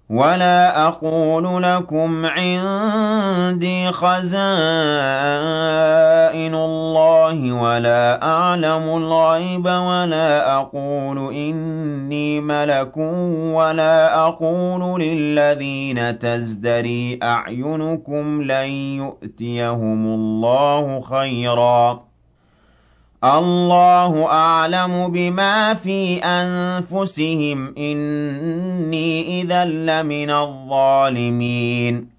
ولا أقول لكم عندي خزائن الله ولا أعلم الغيب ولا أقول إني ملك ولا أقول للذين تزدري أعينكم لن يؤتيهم الله خيرا الله أعلم بما في أنفسهم إني إذا لمن الظالمين